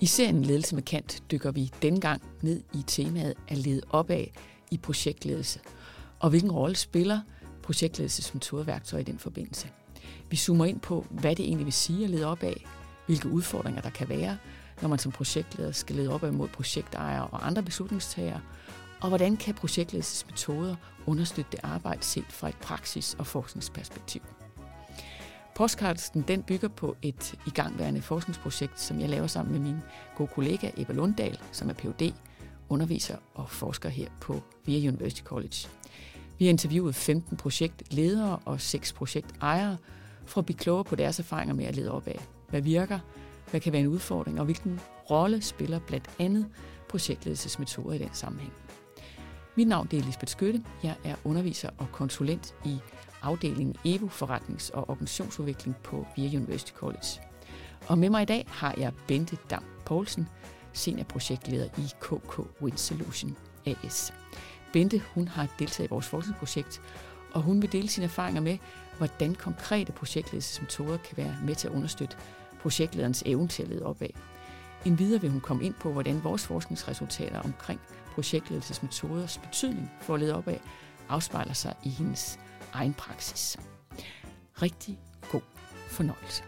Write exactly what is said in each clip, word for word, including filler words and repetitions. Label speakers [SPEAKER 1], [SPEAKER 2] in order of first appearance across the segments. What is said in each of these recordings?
[SPEAKER 1] I serien Ledelse med Kant dykker vi denne gang ned i temaet at lede opad i projektledelse, og hvilken rolle spiller projektledelsesmetodeværktøjer i den forbindelse. Vi zoomer ind på, hvad det egentlig vil sige at lede opad, hvilke udfordringer der kan være, når man som projektleder skal lede opad mod projektejere og andre beslutningstagere, og hvordan kan projektledelsesmetoder understøtte det arbejde set fra et praksis- og forskningsperspektiv. Podcasten den bygger på et igangværende forskningsprojekt, som jeg laver sammen med min gode kollega Ebba Lundahl, som er P H D, underviser og forsker her på V I A University College. Vi har interviewet femten projektledere og seks projektejere for at blive klogere på deres erfaringer med at lede opad. Hvad virker, hvad kan være en udfordring, og hvilken rolle spiller blandt andet projektledelsesmetoder i den sammenhæng. Mit navn er Lisbeth Skytte. Jeg er underviser og konsulent i afdelingen E V O, forretnings- og organisationsudvikling på V I A University College. Og med mig i dag har jeg Bente Dam Poulsen, seniorprojektleder i K K Wind Solution A S. Bente, hun har deltaget i vores forskningsprojekt, og hun vil dele sine erfaringer med, hvordan konkrete projektledelsesmetoder kan være med til at understøtte projektlederens evne til at lede opad. Endvidere vil hun komme ind på, hvordan vores forskningsresultater omkring projektledelsesmetoders betydning for at lede opad afspejler sig i hendes egen praksis. Rigtig god fornøjelse.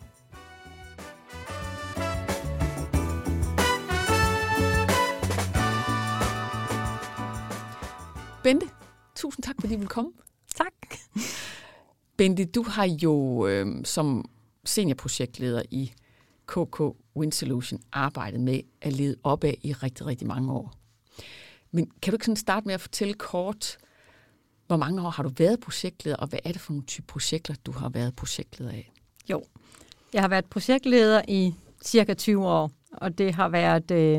[SPEAKER 1] Bente, tusind tak, fordi du vil komme.
[SPEAKER 2] Tak.
[SPEAKER 1] Bente, du har jo øh, som seniorprojektleder i K K Wind Solution arbejdet med at lede opad i rigtig, rigtig mange år. Men kan du ikke sådan starte med at fortælle kort, hvor mange år har du været projektleder, og hvad er det for nogle type projekter, du har været projektleder af?
[SPEAKER 2] Jo, jeg har været projektleder i cirka tyve år, og det har været øh,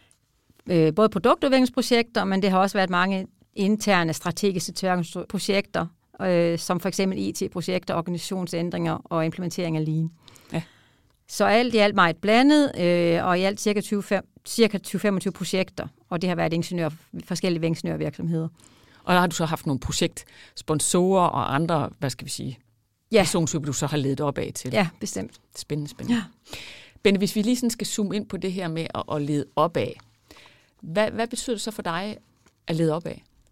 [SPEAKER 2] øh, både produktudviklingsprojekter, men det har også været mange interne strategiske projekter, øh, som for eksempel I T-projekter, organisationsændringer og implementering af Lean.
[SPEAKER 1] Ja.
[SPEAKER 2] Så alt i alt meget blandet, øh, og i alt cirka tyve til femogtyve projekter, og det har været ingeniør, forskellige ingeniørvirksomheder.
[SPEAKER 1] Og der har du så haft nogle projektsponsorer og andre, hvad skal vi sige,
[SPEAKER 2] ja.
[SPEAKER 1] persontyper, du så har ledet opad til.
[SPEAKER 2] Ja, bestemt.
[SPEAKER 1] Spændende, spændende.
[SPEAKER 2] Ja.
[SPEAKER 1] Bente, hvis vi lige sådan skal zoome ind på det her med at, at lede opad, hvad, hvad betyder det så for dig at lede opad?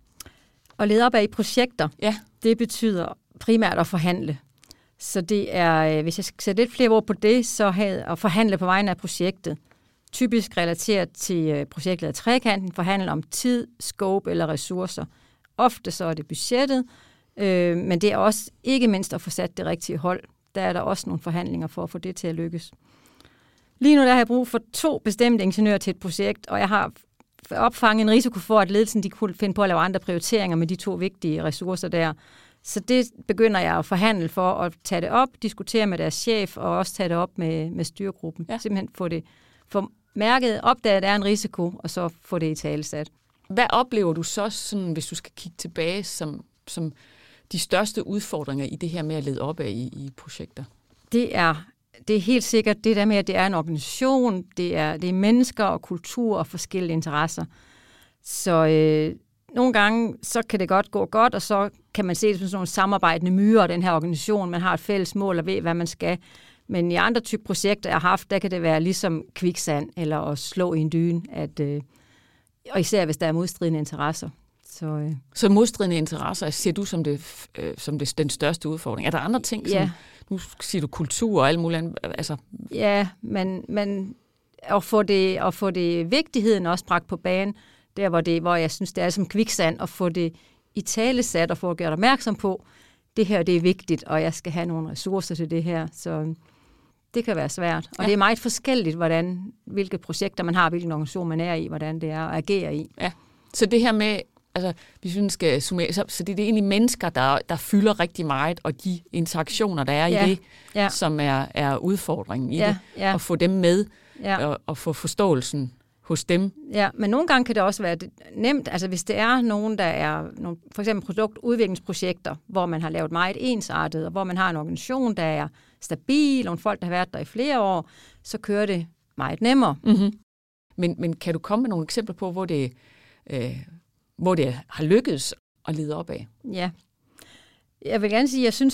[SPEAKER 2] At lede opad i projekter,
[SPEAKER 1] ja.
[SPEAKER 2] Det betyder primært at forhandle. Så det er, hvis jeg skal sætte lidt flere ord på det, så at forhandle på vegne af projektet. Typisk relateret til projektleder trekanten, forhandle om tid, scope eller ressourcer. Ofte så er det budgettet, øh, men det er også ikke mindst at få sat det rigtige hold. Der er der også nogle forhandlinger for at få det til at lykkes. Lige nu der har jeg brug for to bestemte ingeniører til et projekt, og jeg har opfanget en risiko for, at ledelsen de kunne finde på at lave andre prioriteringer med de to vigtige ressourcer der. Så det begynder jeg at forhandle for at tage det op, diskutere med deres chef og også tage det op med, med styregruppen. Ja. Simpelthen få det få mærket, opdage, at der er en risiko, og så få det i talesat.
[SPEAKER 1] Hvad oplever du så, sådan, hvis du skal kigge tilbage, som, som de største udfordringer i det her med at lede opad i, i projekter?
[SPEAKER 2] Det er, det er helt sikkert det der med, at det er en organisation, det er, det er mennesker og kultur og forskellige interesser. Så øh, nogle gange, så kan det godt gå godt, og så kan man se det som sådan nogle samarbejdende myrer, den her organisation. Man har et fælles mål og ved, hvad man skal. Men i andre typer projekter, jeg har haft, der kan det være ligesom kviksand eller at slå i en dyne, at, øh, og især hvis der er modstridende interesser. Så, øh.
[SPEAKER 1] så modstridende interesser ser du som, det, øh, som det, den største udfordring. Er der andre ting,
[SPEAKER 2] ja.
[SPEAKER 1] som, nu siger du kultur og alt muligt andet? Altså.
[SPEAKER 2] Ja, men, men at, få det, at få det vigtigheden også bragt på banen, der hvor, det, hvor jeg synes, det er som kviksand, at få det i talesat og få gjort opmærksom på, det her det er vigtigt, og jeg skal have nogle ressourcer til det her, så det kan være svært. Og ja. Det er meget forskelligt, hvordan, hvilke projekter man har, hvilken organisation man er i, hvordan det er at agere i.
[SPEAKER 1] Ja, så det her med, altså, hvis vi skal summere, så, så det er det egentlig mennesker, der, der fylder rigtig meget, og de interaktioner, der er
[SPEAKER 2] ja.
[SPEAKER 1] i det,
[SPEAKER 2] ja.
[SPEAKER 1] som er, er udfordringen i
[SPEAKER 2] ja.
[SPEAKER 1] det,
[SPEAKER 2] ja.
[SPEAKER 1] at få dem med,
[SPEAKER 2] ja.
[SPEAKER 1] og, og få forståelsen hos dem.
[SPEAKER 2] Ja, men nogle gange kan det også være nemt, altså hvis det er nogen, der er nogle, for eksempel produktudviklingsprojekter, hvor man har lavet meget ensartet, og hvor man har en organisation, der er stabil, og nogle folk, der har været der i flere år, så kører det meget nemmere.
[SPEAKER 1] Mm-hmm. Men, men kan du komme med nogle eksempler på, hvor det, øh, hvor det har lykkedes at lede opad?
[SPEAKER 2] Ja. Jeg vil gerne sige, at jeg synes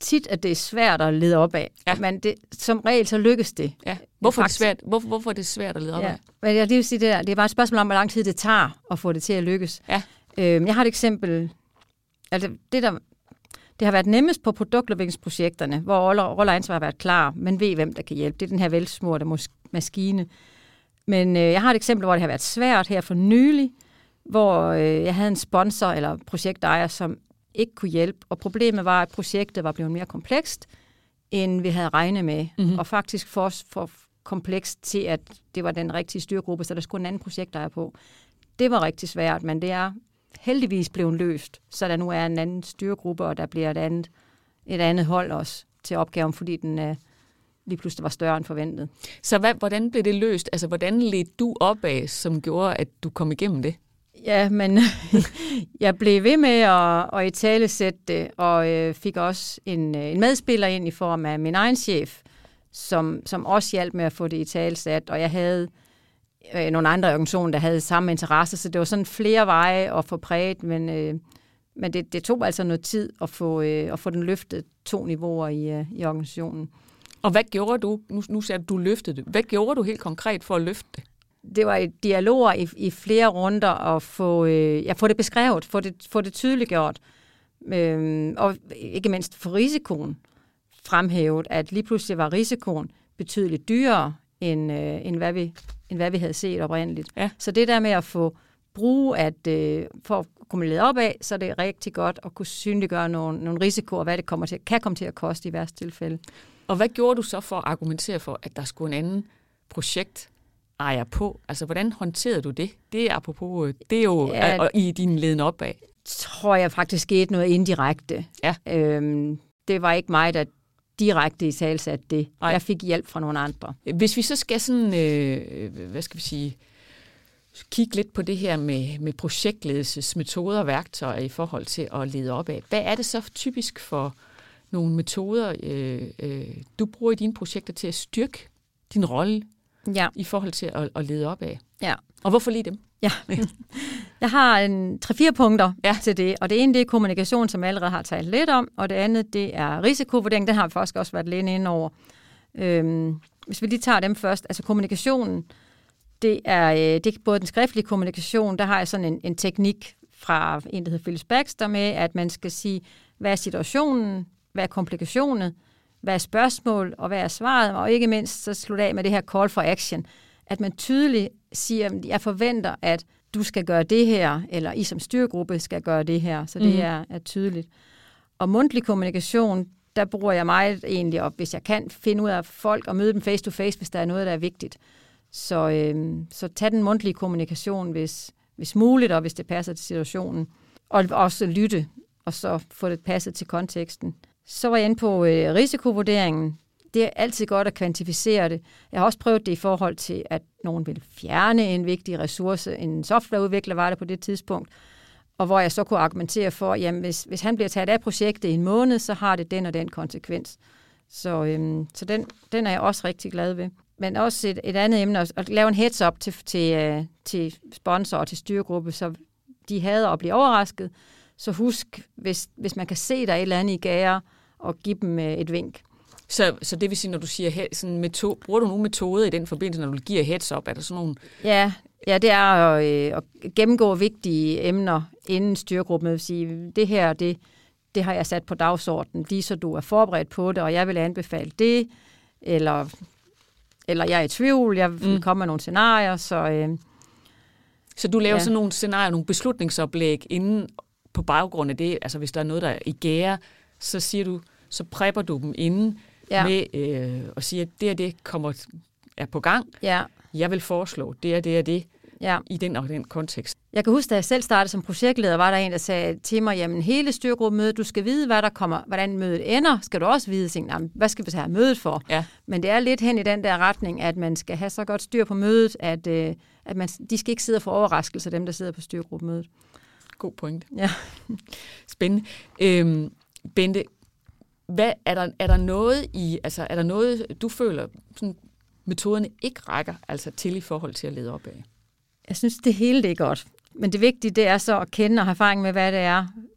[SPEAKER 2] tit, at det er svært at lede op af.
[SPEAKER 1] Ja.
[SPEAKER 2] Men det, som regel, så lykkes det.
[SPEAKER 1] Ja. Hvorfor, er det svært, hvorfor, hvorfor er det svært at lede op
[SPEAKER 2] ja.
[SPEAKER 1] af?
[SPEAKER 2] Men jeg vil sige, det, der, det er bare et spørgsmål om, hvor lang tid det tager at få det til at lykkes.
[SPEAKER 1] Ja.
[SPEAKER 2] Øhm, jeg har et eksempel. Altså, det, der, det har været nemmest på produktudviklingsprojekterne, hvor roller og ansvar har været klar, men ved, hvem der kan hjælpe. Det er den her velsmurte maskine. Men øh, jeg har et eksempel, hvor det har været svært her for nylig, hvor øh, jeg havde en sponsor eller projektejer, som ikke kunne hjælpe. Og problemet var, at projektet var blevet mere komplekst, end vi havde regnet med. Mm-hmm. Og faktisk for, for komplekst til, at det var den rigtige styregruppe, så der skulle en anden projektejer på. Det var rigtig svært, men det er heldigvis blevet løst, så der nu er en anden styregruppe, og der bliver et andet, et andet hold også til opgaven, fordi den øh, lige pludselig var større end forventet.
[SPEAKER 1] Så hvad, hvordan blev det løst? Altså, hvordan ledte du opad, som gjorde, at du kom igennem det?
[SPEAKER 2] Ja, men jeg blev ved med at, at italesætte det, og øh, fik også en, en medspiller ind i form af min egen chef, som, som også hjalp med at få det italesat, og jeg havde øh, nogle andre organisationer, der havde samme interesse, så det var sådan flere veje at få præget, men, øh, men det, det tog altså noget tid at få, øh, at få den løftet to niveauer i, øh, i organisationen.
[SPEAKER 1] Og hvad gjorde du? Nu, nu sagde du, du løftede det. Hvad gjorde du helt konkret for at løfte det?
[SPEAKER 2] Det var dialoger i, i flere runder, og få, øh, ja, få det beskrevet, få det, få det tydeliggjort, øh, og ikke mindst for risikoen fremhævet, at lige pludselig var risikoen betydeligt dyrere, end, øh, end, hvad, vi, end hvad vi havde set oprindeligt. Ja. Så det der med at få bruge, at øh, for at komme lede op af, så er det rigtig godt at kunne synliggøre nogle, nogle risikoer, hvad det kommer til, kan komme til at koste i værste tilfælde. Og
[SPEAKER 1] hvad gjorde du så for at argumentere for, at der skulle en anden projekt ejer på? Altså, hvordan håndterede du det? Det er apropos, det er jo ja, og i din leden opad.
[SPEAKER 2] Tror jeg faktisk skete noget indirekte.
[SPEAKER 1] Ja.
[SPEAKER 2] Øhm, det var ikke mig, der direkte i talsat det. Ej. Jeg fik hjælp fra nogle andre.
[SPEAKER 1] Hvis vi så skal sådan, øh, hvad skal vi sige, kigge lidt på det her med, med projektledelsesmetoder og værktøjer i forhold til at lede op af. Hvad er det så typisk for nogle metoder, øh, øh, du bruger i dine projekter til at styrke din rolle ja. i forhold til at, at lede op af?
[SPEAKER 2] Ja.
[SPEAKER 1] Og hvorfor lige dem?
[SPEAKER 2] Ja. Jeg har en tre-fire punkter
[SPEAKER 1] ja.
[SPEAKER 2] til det, og det ene det er kommunikation, som jeg allerede har talt lidt om, og det andet det er risikovurdering, den har vi faktisk også været lidt inde over. Øhm, hvis vi lige tager dem først, altså kommunikationen, det er, det er både den skriftlige kommunikation, der har jeg sådan en, en teknik fra en, der hedder Phyllis Baxter med, at man skal sige, hvad er situationen, hvad er komplikationen, hvad er spørgsmål, og hvad er svaret, og ikke mindst så slutte af med det her call for action, at man tydeligt siger, at jeg forventer, at du skal gøre det her, eller I som styregruppe skal gøre det her, så det mm. er, er tydeligt. Og mundtlig kommunikation, der bruger jeg meget egentlig op, hvis jeg kan finde ud af folk og møde dem face to face, hvis der er noget, der er vigtigt. Så, øhm, så tag den mundtlige kommunikation, hvis, hvis muligt, og hvis det passer til situationen. Og også lytte, og så få det passet til konteksten. Så var jeg inde på øh, risikovurderingen. Det er altid godt at kvantificere det. Jeg har også prøvet det i forhold til, at nogen vil fjerne en vigtig ressource. En softwareudvikler var det på det tidspunkt. Og hvor jeg så kunne argumentere for, at hvis, hvis han bliver taget af projektet i en måned, så har det den og den konsekvens. Så, øhm, så den, den er jeg også rigtig glad ved. Men også et, et andet emne, at lave en heads-up til, til, uh, til sponsor og til styregruppe, så de hader at blive overrasket. Så husk, hvis, hvis man kan se, der er et eller andet i gære, og give dem uh, et vink.
[SPEAKER 1] Så, så det vil sige, når du siger, sådan metode, bruger du nogle metoder i den forbindelse, når du giver heads-up? Er der sådan nogle...
[SPEAKER 2] Ja, ja det er at, øh, at gennemgå vigtige emner inden styregruppen. Det vil sige, det her, det, det har jeg sat på dagsordenen, lige så du er forberedt på det, og jeg vil anbefale det, eller... Eller jeg er i tvivl, jeg vil komme med nogle scenarier. Så, øh,
[SPEAKER 1] så du laver
[SPEAKER 2] ja.
[SPEAKER 1] sådan nogle scenarier, nogle beslutningsoplæg inden på baggrund af det? Altså hvis der er noget, der er i gære, så siger du, så prepper du dem inden ja. med øh, at sige, at det og det kommer, er på gang.
[SPEAKER 2] Ja.
[SPEAKER 1] Jeg vil foreslå det og det og det
[SPEAKER 2] ja.
[SPEAKER 1] i den og den kontekst.
[SPEAKER 2] Jeg kan huske, da jeg selv startede som projektleder, var der en, der sagde til mig, jamen hele styregruppemødet, du skal vide, hvad der kommer, hvordan mødet ender, skal du også vide, tænke, jamen, hvad skal vi så have mødet for?
[SPEAKER 1] Ja.
[SPEAKER 2] Men det er lidt hen i den der retning, at man skal have så godt styr på mødet, at, øh, at man, de skal ikke sidde for overraskelse, dem der sidder på styregruppemødet.
[SPEAKER 1] God point.
[SPEAKER 2] Ja.
[SPEAKER 1] Spændende. Øhm, Bente, hvad, er, der, er der noget i, altså er der noget, du føler, sådan, metoderne ikke rækker altså til i forhold til at lede op af?
[SPEAKER 2] Jeg synes, det hele det er godt. Men det vigtige, det er så at kende og have erfaring med, hvad det er,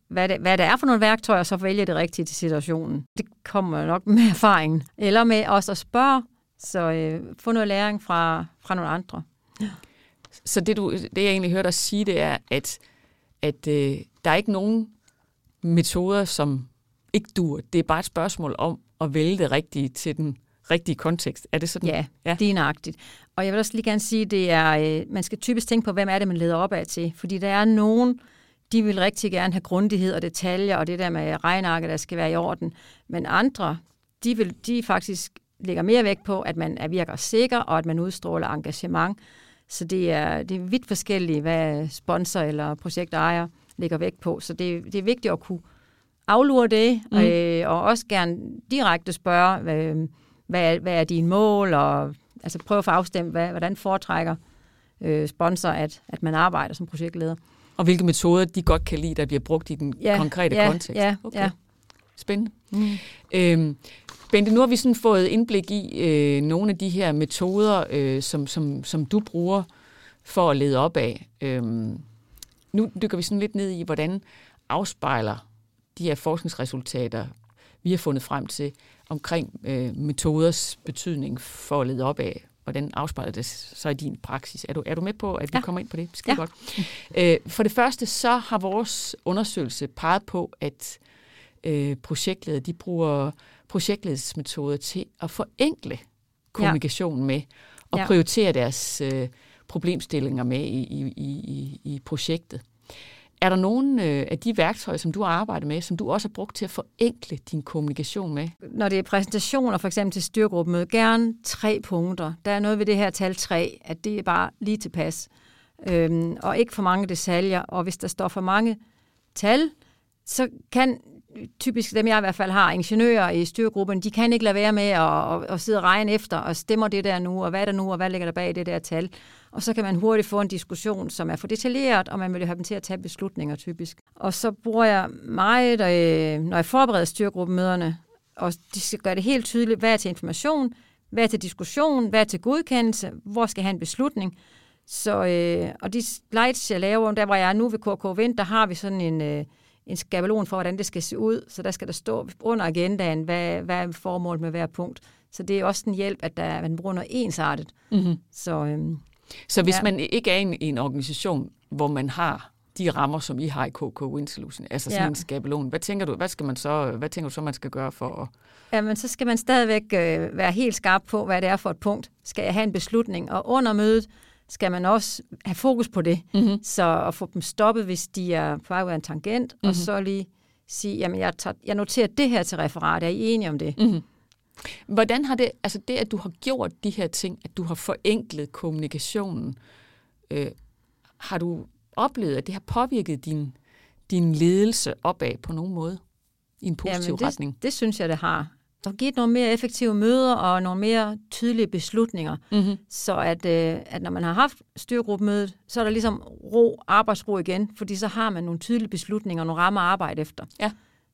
[SPEAKER 2] hvad det, hvad det er for nogle værktøjer, og så vælge det rigtige til situationen. Det kommer nok med erfaringen. Eller med også at spørge, så øh, få noget læring fra, fra nogle andre. Ja.
[SPEAKER 1] Så det, du, det, jeg egentlig hørte dig sige, det er, at, at øh, der er ikke nogen metoder, som ikke dur. Det er bare et spørgsmål om at vælge det rigtige til den rigtige kontekst. Er det sådan?
[SPEAKER 2] Ja, ja. Det er nøjagtigt. Og jeg vil også lige gerne sige, at det er, øh, man skal typisk tænke på, hvem er det, man leder opad til. Fordi der er nogen, de vil rigtig gerne have grundighed og detaljer, og det der med regnearket, der skal være i orden. Men andre, de, vil, de faktisk lægger mere vægt på, at man er virker sikker, og at man udstråler engagement. Så det er, det er vidt forskelligt, hvad sponsor eller projektejer lægger vægt på. Så det, det er vigtigt at kunne aflure det, mm. øh, og også gerne direkte spørge, hvad, hvad, hvad er dine mål, og altså prøve at få afstemt, hvad, hvordan foretrækker øh, sponsor, at, at man arbejder som projektleder.
[SPEAKER 1] Og hvilke metoder de godt kan lide, der bliver brugt i den
[SPEAKER 2] ja,
[SPEAKER 1] konkrete
[SPEAKER 2] ja,
[SPEAKER 1] kontekst.
[SPEAKER 2] Ja,
[SPEAKER 1] okay.
[SPEAKER 2] ja.
[SPEAKER 1] Spændende. Mm. Øhm, Bente, nu har vi sådan fået indblik i øh, nogle af de her metoder, øh, som, som, som du bruger for at lede op af. Øhm, nu dykker vi sådan lidt ned i, hvordan afspejler de her forskningsresultater, vi har fundet frem til, omkring øh, metoders betydning for at lede op af. Hvordan afspejler det så i din praksis? Er du, er du med på, at vi ja. kommer ind på det? Skide ja. godt. Øh, for det første, så har vores undersøgelse peget på, at øh, projektledere, de bruger projektledelsesmetoder til at forenkle kommunikationen ja. med, og ja. prioritere deres øh, problemstillinger med i, i, i, i projektet. Er der nogle øh, af de værktøjer, som du har arbejdet med, som du også har brugt til at forenkle din kommunikation med?
[SPEAKER 2] Når det er præsentationer, for eksempel til styregruppemøde, gerne tre punkter. Der er noget ved det her tal tre, at det er bare lige tilpas. Øhm, og ikke for mange detaljer. Og hvis der står for mange tal, så kan typisk dem, jeg i hvert fald har, ingeniører i styregruppen, de kan ikke lade være med at, at, at sidde og regne efter, og stemmer det der nu, og hvad er der nu, og hvad ligger der bag det der tal. Og så kan man hurtigt få en diskussion, som er for detaljeret, og man vil have dem til at tage beslutninger typisk. Og så bruger jeg meget, når jeg forbereder styregruppemøderne, og de skal gøre det helt tydeligt, hvad er til information, hvad er til diskussion, hvad er til godkendelse, hvor skal jeg have en beslutning. Så, øh, og de slides, jeg laver, der hvor jeg er nu ved K K Vind, der har vi sådan en... Øh, en skabelon for, hvordan det skal se ud, så der skal der stå under agendaen, hvad, hvad er formålet med hver punkt. Så det er også en hjælp, at der, man bruger noget ensartet.
[SPEAKER 1] Mm-hmm.
[SPEAKER 2] Så, øhm,
[SPEAKER 1] så hvis
[SPEAKER 2] ja.
[SPEAKER 1] man ikke er i en, en organisation, hvor man har de rammer, som I har i K K Wind Solution, altså sådan ja. en skabelon, hvad tænker du, hvad skal man så, hvad tænker du så, man skal gøre for at...
[SPEAKER 2] Jamen, så skal man stadigvæk øh, være helt skarp på, hvad det er for et punkt. Skal jeg have en beslutning? Og under mødet skal man også have fokus på det, mm-hmm. så at få dem stoppet, hvis de er på vej ud af en tangent, mm-hmm. og så lige sige, jamen jeg, tager, jeg noterer det her til referat, er I enige om det?
[SPEAKER 1] Mm-hmm. Hvordan har det, altså det, at du har gjort de her ting, at du har forenklet kommunikationen, øh, har du oplevet, at det har påvirket din, din ledelse opad på nogen måde, i en positiv
[SPEAKER 2] jamen det,
[SPEAKER 1] retning?
[SPEAKER 2] Det synes jeg, det har. Der har givet nogle mere effektive møder og nogle mere tydelige beslutninger, mm-hmm. så at, øh, at når man har haft styregruppemødet, så er der ligesom ro, arbejdsro igen, fordi så har man nogle tydelige beslutninger og nogle rammer at arbejde efter.
[SPEAKER 1] Ja.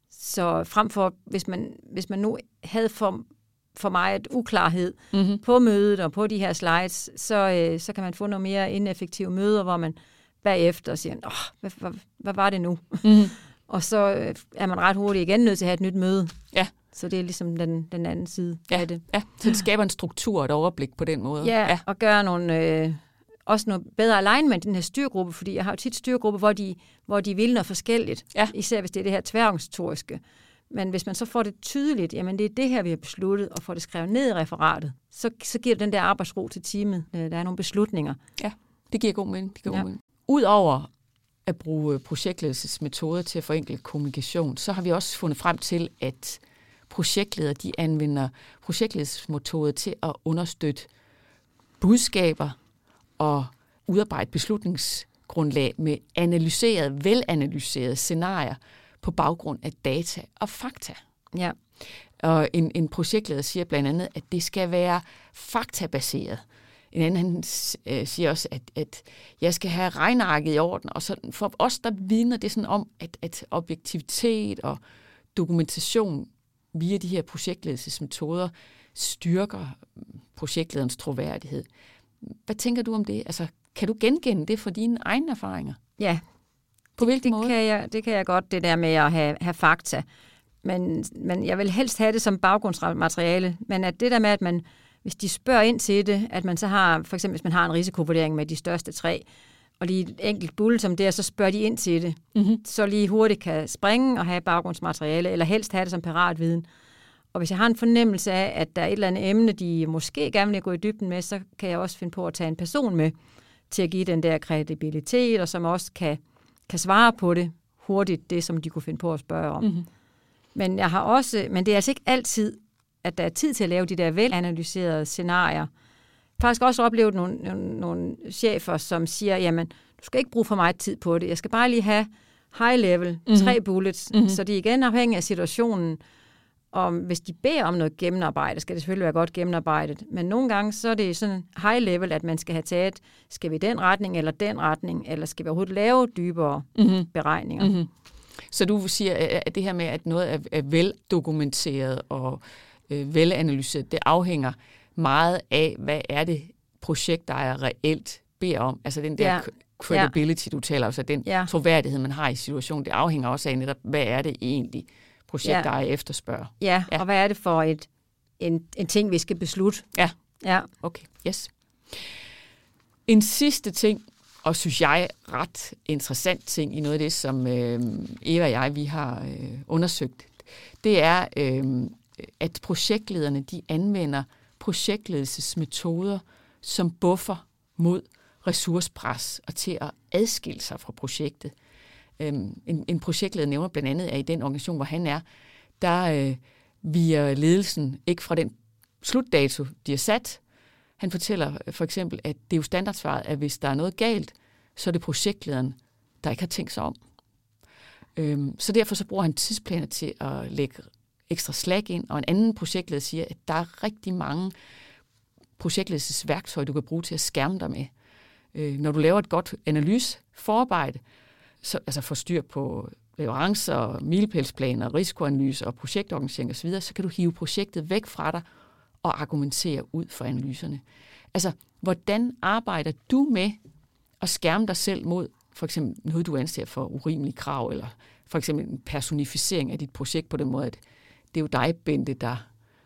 [SPEAKER 2] Så frem for, hvis man, hvis man nu havde for, for mig et uklarhed mm-hmm. på mødet og på de her slides, så, øh, så kan man få nogle mere ineffektive møder, hvor man bagefter siger, åh, hvad, hvad, hvad var det nu? Mm-hmm. Og så øh, er man ret hurtigt igen nødt til at have et nyt møde.
[SPEAKER 1] Ja.
[SPEAKER 2] Så det er ligesom den, den anden side
[SPEAKER 1] ja,
[SPEAKER 2] af det.
[SPEAKER 1] Ja, så det skaber en struktur og et overblik på den måde.
[SPEAKER 2] Ja, ja. Og gøre nogle, øh, også noget bedre alignment i den her styrgruppe, fordi jeg har jo tit styrgrupper, hvor de, hvor de vil noget forskelligt, ja. Især hvis det er det her tværorganisatoriske. Men hvis man så får det tydeligt, jamen det er det her, vi har besluttet, og får det skrevet ned i referatet, så, så giver det den der arbejdsro til teamet. Der er nogle beslutninger.
[SPEAKER 1] Ja, det giver god mening. Det giver
[SPEAKER 2] ja.
[SPEAKER 1] god mening. Udover at bruge projektledelsesmetoder til at forenkle kommunikation, så har vi også fundet frem til, at projektledere, de anvender projektledelsesmetoder til at understøtte budskaber og udarbejde beslutningsgrundlag med analyserede, velanalyserede scenarier på baggrund af data og fakta.
[SPEAKER 2] Ja.
[SPEAKER 1] Og en, en projektleder siger blandt andet, at det skal være faktabaseret. En anden han siger også, at, at jeg skal have regnearket i orden. Og så for os, der vidner det sådan om, at, at objektivitet og dokumentation via de her projektledelsesmetoder styrker projektlederens troværdighed. Hvad tænker du om det? Altså, kan du genkende det fra dine egne erfaringer?
[SPEAKER 2] Ja,
[SPEAKER 1] På hvilken
[SPEAKER 2] det,
[SPEAKER 1] måde?
[SPEAKER 2] Kan jeg, det kan jeg godt, det der med at have, have fakta. Men, men jeg vil helst have det som baggrundsmateriale. Men at det der med, at man, hvis de spørger ind til det, at man så har, for eksempel hvis man har en risikovurdering med de største tre, og lige et enkelt bullet som det, så spørger de ind til det. Mm-hmm. Så lige hurtigt kan springe og have baggrundsmateriale, eller helst have det som piratviden. Og hvis jeg har en fornemmelse af, at der er et eller andet emne, de måske gerne vil gå i dybden med, så kan jeg også finde på at tage en person med til at give den der kredibilitet, og som også kan, kan svare på det hurtigt, det som de kunne finde på at spørge om. Mm-hmm. Men jeg har også, men det er altså ikke altid, at der er tid til at lave de der velanalyserede scenarier. Jeg har faktisk også oplevet nogle, nogle, nogle chefer, som siger, jamen, du skal ikke bruge for meget tid på det. Jeg skal bare lige have high level, mm-hmm. tre bullets, mm-hmm. så de igen afhængig af situationen. Og hvis de beder om noget gennemarbejde, skal det selvfølgelig være godt gennemarbejdet. Men nogle gange, så er det sådan high level, at man skal have taget, skal vi den retning eller den retning, eller skal vi overhovedet lave dybere mm-hmm. beregninger. Mm-hmm.
[SPEAKER 1] Så du siger, at det her med, at noget er, er veldokumenteret og øh, velanalyseret, det afhænger meget af, hvad er det projekt, der er reelt beder om. Altså den der ja. credibility, du taler om, så den ja. troværdighed, man har i situationen, det afhænger også af netop, hvad er det egentlig, projekt, ja. der er efterspørger.
[SPEAKER 2] Ja, ja, og hvad er det for et, en, en ting, vi skal beslutte?
[SPEAKER 1] Ja,
[SPEAKER 2] ja.
[SPEAKER 1] Okay, yes. En sidste ting, og synes jeg ret interessant ting i noget af det, som øh, Eva og jeg, vi har øh, undersøgt, det er, øh, at projektlederne, de anvender projektledelsesmetoder som buffer mod ressourcepres og til at adskille sig fra projektet. En, en projektleder nævner blandt andet, at i den organisation, hvor han er, der øh, viger ledelsen ikke fra den slutdato, de har sat. Han fortæller for eksempel, at det er jo standardsvaret, at hvis der er noget galt, så er det projektlederen, der ikke har tænkt sig om. Øhm, så derfor så bruger han tidsplaner til at lægge ekstra slag ind, og en anden projektleder siger, at der er rigtig mange projektledelsesværktøjer, du kan bruge til at skærme dig med. Øh, når du laver et godt analyseforarbejde, så, altså får styr på leverancer, milepælsplaner, risikoanalyser og projektorganisering osv., så kan du hive projektet væk fra dig og argumentere ud for analyserne. Altså, hvordan arbejder du med at skærme dig selv mod for eksempel noget, du anser for urimelige krav, eller for eksempel en personificering af dit projekt på den måde, at det er jo dig, Bente, der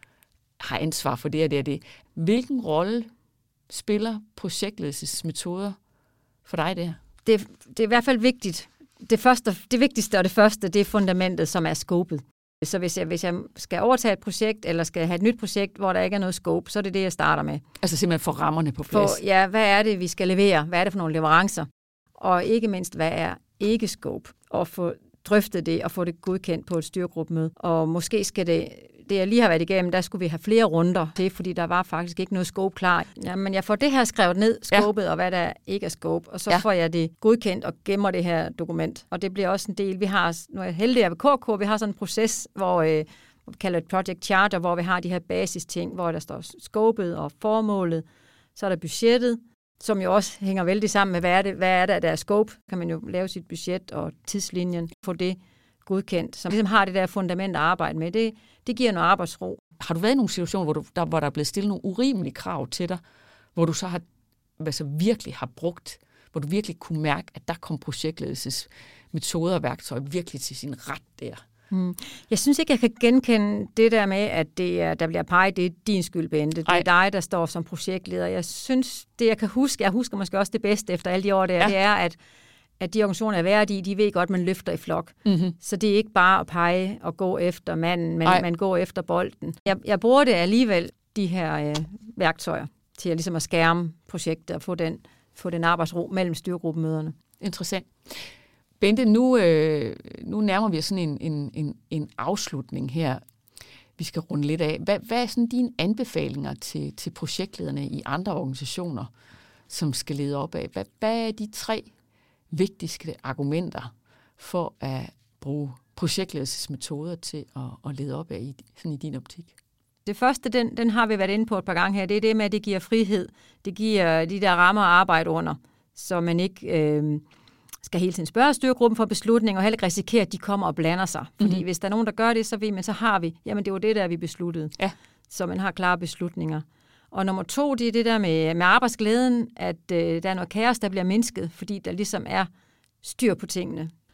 [SPEAKER 1] har ansvar for det og det og det. Hvilken rolle spiller projektledelsesmetoder for dig der?
[SPEAKER 2] Det, det er i hvert fald vigtigt. Det, første, det vigtigste og det første, det er fundamentet, som er scopet. Så hvis jeg, hvis jeg skal overtage et projekt, eller skal have et nyt projekt, hvor der ikke er noget scope, så er det det, jeg starter med.
[SPEAKER 1] Altså simpelthen få rammerne på plads?
[SPEAKER 2] For, ja, hvad er det, vi skal levere? Hvad er det for nogle leverancer? Og ikke mindst, hvad er ikke scope? Og få drøftet det og få det godkendt på et styregruppemøde. Og måske skal det, det jeg lige har været igennem, der skulle vi have flere runder til, fordi der var faktisk ikke noget scope klar. Jamen, jeg får det her skrevet ned, scopet, ja. Og hvad der ikke er scope, og så ja. får jeg det godkendt og gemmer det her dokument. Og det bliver også en del, vi har, nu er jeg heldig ved K K, vi har sådan en proces, hvor øh, vi kalder det Project Charter, hvor vi har de her basisting, hvor der står scopet og formålet, så er der budgettet, som jo også hænger vældig sammen med, hvad er det, hvad er der, der er scope. Kan man jo lave sit budget og tidslinjen, få det godkendt, som ligesom har det der fundament at arbejde med. Det, det giver noget arbejdsro.
[SPEAKER 1] Har du været i nogle situationer, hvor, du, der, hvor der er blevet stillet nogle urimelige krav til dig, hvor du så har, altså virkelig har brugt, hvor du virkelig kunne mærke, at der kom projektledelsesmetoder og værktøjer virkelig til sin ret der?
[SPEAKER 2] Hmm. Jeg synes ikke, jeg kan genkende det der med, at det er, der bliver peget, det er din skyld, Bente. Det er dig, der står som projektleder. Jeg synes, det jeg kan huske, jeg husker måske også det bedste efter alle de år der, ja. det er, at, at de organisationer er værdige, de ved godt, at man løfter i flok. Mm-hmm. Så det er ikke bare at pege og gå efter manden, men Ej. man går efter bolden. Jeg, jeg bruger det alligevel, de her øh, værktøjer, til at, ligesom at skærme projektet og få den, få den arbejdsro mellem styregruppemøderne.
[SPEAKER 1] Interessant. Bente, nu, øh, nu nærmer vi os sådan en, en, en, en afslutning her. Vi skal runde lidt af. Hvad, hvad er sådan dine anbefalinger til, til projektlederne i andre organisationer, som skal lede op af? Hvad, hvad er de tre vigtigste argumenter for at bruge projektledelsesmetoder til at, at lede op af i, sådan i din optik?
[SPEAKER 2] Det første, den, den har vi været inde på et par gange her, det er det med, at det giver frihed. Det giver de der rammer at arbejde under, så man ikke øh, skal hele tiden spørge styregruppen for beslutninger, og heller ikke risikere, at de kommer og blander sig. Fordi mm-hmm. hvis der er nogen, der gør det, så ved man, så har vi, jamen det var det, der vi besluttede. Ja. Så man har klare beslutninger. Og nummer to, det er det der med, med arbejdsglæden, at øh, der er noget kaos, der bliver mindsket, fordi der ligesom er styr på tingene.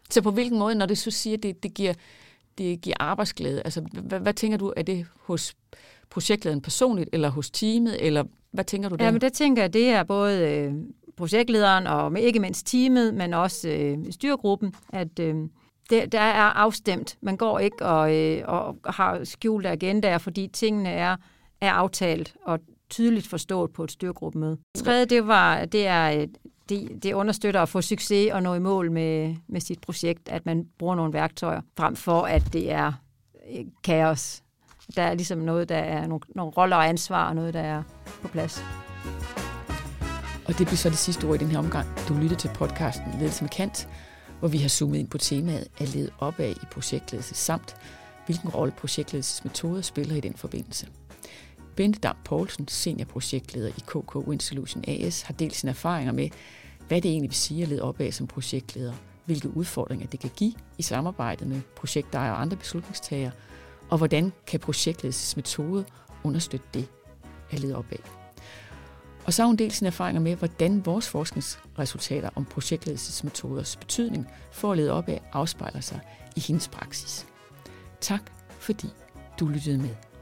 [SPEAKER 1] Så på hvilken måde, når det så siger, det, det, giver, det giver arbejdsglæde, altså hvad, hvad tænker du, er det hos projektlederen personligt, eller hos teamet, eller hvad tænker du der?
[SPEAKER 2] Ja, men det tænker jeg, det er både øh, projektlederen og ikke mindst teamet, men også øh, styregruppen, at øh, det, der er afstemt. Man går ikke og, øh, og har skjulte agendaer, fordi tingene er, er aftalt og tydeligt forstået på et styregruppemøde. Det tredje, det, var, det er... Det, det understøtter at få succes og nå i mål med, med sit projekt, at man bruger nogle værktøjer, frem for at det er kaos. Der er ligesom noget, der er nogle, nogle roller og ansvar, og noget, der er på plads.
[SPEAKER 1] Og det bliver så det sidste ord i den her omgang. Du lytter til podcasten Ledelse med Kant, hvor vi har zoomet ind på temaet at lede opad i projektledelse, samt hvilken rolle projektledelsesmetoder spiller i den forbindelse. Bente Dam Poulsen, seniorprojektleder i K K Wind Solution A S, har delt sine erfaringer med, hvad det egentlig vil sige at lede opad som projektleder, hvilke udfordringer det kan give i samarbejdet med projektejere og andre beslutningstagere, og hvordan kan projektledelsesmetode understøtte det at lede opad. Og så har hun delt sine erfaringer med, hvordan vores forskningsresultater om projektledelsesmetoders betydning for at lede opad afspejler sig i hendes praksis. Tak fordi du lyttede med.